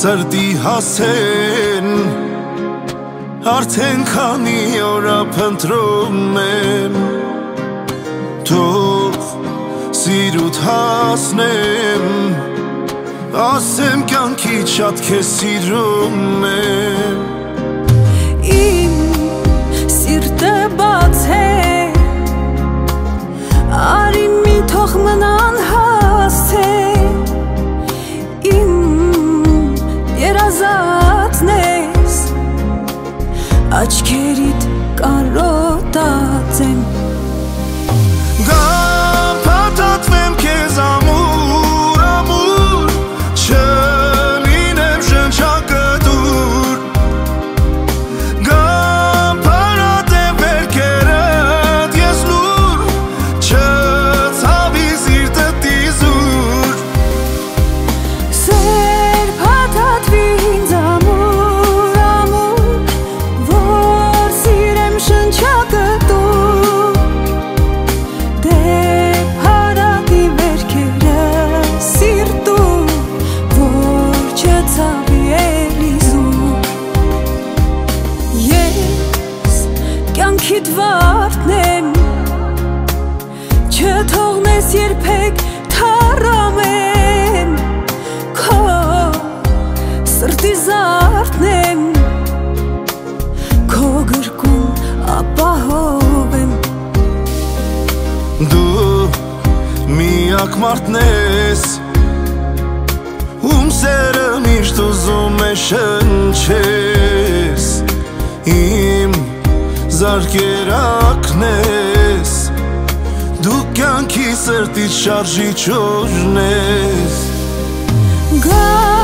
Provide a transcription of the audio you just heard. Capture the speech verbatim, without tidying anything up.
Սրտի հասեն Արդեն քանի օրա փնտրում եմ Թող սիրուտ հասնեմ Ասեմ կյանքի շատ քեզ սիրում եմ Իմ սիրտը բաց է Արի մի թող մնան հասցե Իմ երազածն ես Աչքերիդ կարոտած եմ Գամ փաթաթվեմ քեզ ամուր, ամուր Չլինեմ շնչակտուր Գամ փարատեմ վերքերդ ես լուր Չցավի սիրտը տիզուր Սեր փաթաթվի ինձ ամուր, ամուր Որ սիրեմ շնչակտուր Դեպ հարատի վերքերը սիրտում Որ չցավի էլիզում Ես կյանքիդ վարդն եմ Չթողնես երբեք թառամեմ Քո սրտի զարդն եմ Քո գրկում ապահով եմ Դու միակ մարդն ես Ում սերը միշտ ուզում է շնչես Իմ զարկերակն ես Դու կյանքի սրտից շարժիչ օրն ես Գա